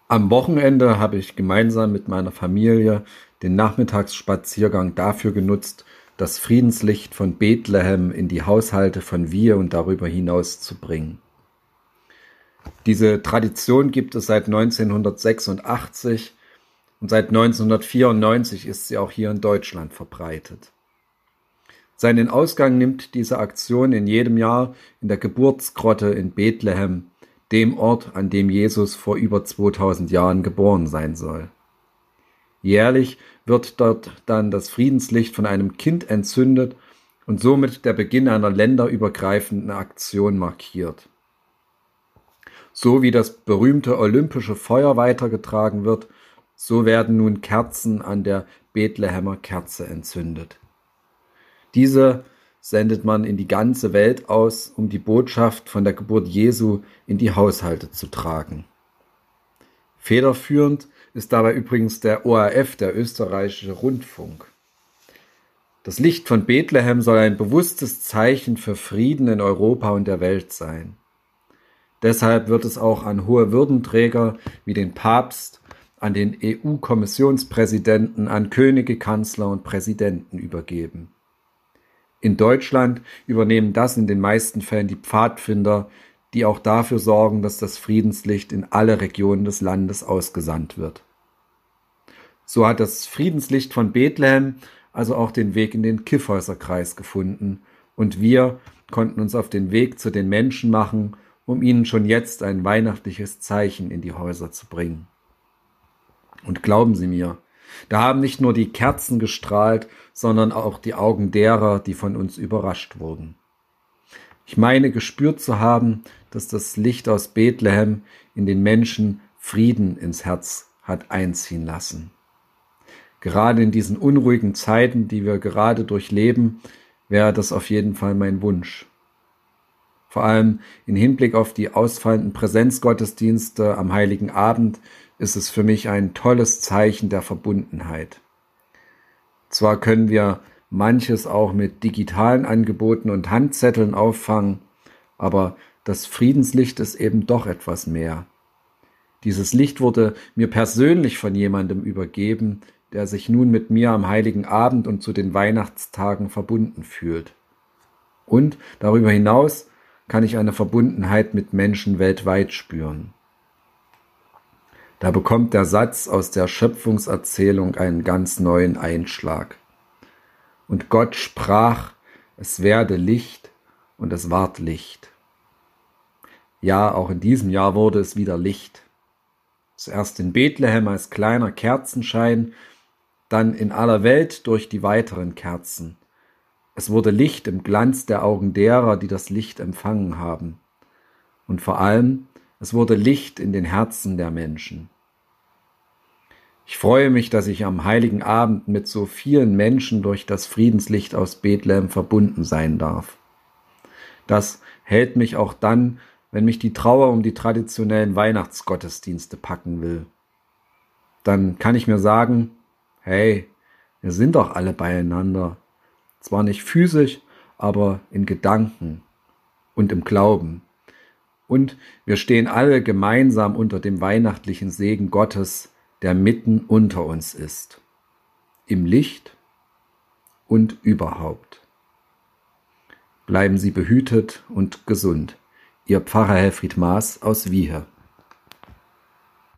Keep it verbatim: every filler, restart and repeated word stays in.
Am Wochenende habe ich gemeinsam mit meiner Familie den Nachmittagsspaziergang dafür genutzt, das Friedenslicht von Bethlehem in die Haushalte von wir und darüber hinaus zu bringen. Diese Tradition gibt es seit neunzehnhundertsechsundachtzig und seit neunzehnhundertvierundneunzig ist sie auch hier in Deutschland verbreitet. Seinen Ausgang nimmt diese Aktion in jedem Jahr in der Geburtsgrotte in Bethlehem, dem Ort, an dem Jesus vor über zweitausend Jahren geboren sein soll. Jährlich wird dort dann das Friedenslicht von einem Kind entzündet und somit der Beginn einer länderübergreifenden Aktion markiert. So wie das berühmte olympische Feuer weitergetragen wird, so werden nun Kerzen an der Bethlehemer Kerze entzündet. Diese sendet man in die ganze Welt aus, um die Botschaft von der Geburt Jesu in die Haushalte zu tragen. Federführend ist dabei übrigens der O R F, der österreichische Rundfunk. Das Licht von Bethlehem soll ein bewusstes Zeichen für Frieden in Europa und der Welt sein. Deshalb wird es auch an hohe Würdenträger wie den Papst, an den E U-Kommissionspräsidenten, an Könige, Kanzler und Präsidenten übergeben. In Deutschland übernehmen das in den meisten Fällen die Pfadfinder, die auch dafür sorgen, dass das Friedenslicht in alle Regionen des Landes ausgesandt wird. So hat das Friedenslicht von Bethlehem also auch den Weg in den Kyffhäuserkreis gefunden und wir konnten uns auf den Weg zu den Menschen machen, um ihnen schon jetzt ein weihnachtliches Zeichen in die Häuser zu bringen. Und glauben Sie mir, da haben nicht nur die Kerzen gestrahlt, sondern auch die Augen derer, die von uns überrascht wurden. Ich meine gespürt zu haben, dass das Licht aus Bethlehem in den Menschen Frieden ins Herz hat einziehen lassen. Gerade in diesen unruhigen Zeiten, die wir gerade durchleben, wäre das auf jeden Fall mein Wunsch. Vor allem im Hinblick auf die ausfallenden Präsenzgottesdienste am Heiligen Abend ist es für mich ein tolles Zeichen der Verbundenheit. Zwar können wir manches auch mit digitalen Angeboten und Handzetteln auffangen, aber das Friedenslicht ist eben doch etwas mehr. Dieses Licht wurde mir persönlich von jemandem übergeben, der sich nun mit mir am Heiligen Abend und zu den Weihnachtstagen verbunden fühlt. Und darüber hinaus kann ich eine Verbundenheit mit Menschen weltweit spüren. Da bekommt der Satz aus der Schöpfungserzählung einen ganz neuen Einschlag. Und Gott sprach, es werde Licht, und es ward Licht. Ja, auch in diesem Jahr wurde es wieder Licht. Zuerst in Bethlehem als kleiner Kerzenschein, dann in aller Welt durch die weiteren Kerzen. Es wurde Licht im Glanz der Augen derer, die das Licht empfangen haben. Und vor allem, es wurde Licht in den Herzen der Menschen. Ich freue mich, dass ich am Heiligen Abend mit so vielen Menschen durch das Friedenslicht aus Bethlehem verbunden sein darf. Das hält mich auch dann, wenn mich die Trauer um die traditionellen Weihnachtsgottesdienste packen will. Dann kann ich mir sagen, hey, wir sind doch alle beieinander. Zwar nicht physisch, aber in Gedanken und im Glauben. Und wir stehen alle gemeinsam unter dem weihnachtlichen Segen Gottes, der mitten unter uns ist. Im Licht und überhaupt. Bleiben Sie behütet und gesund. Ihr Pfarrer Helfried Maas aus Wiehe.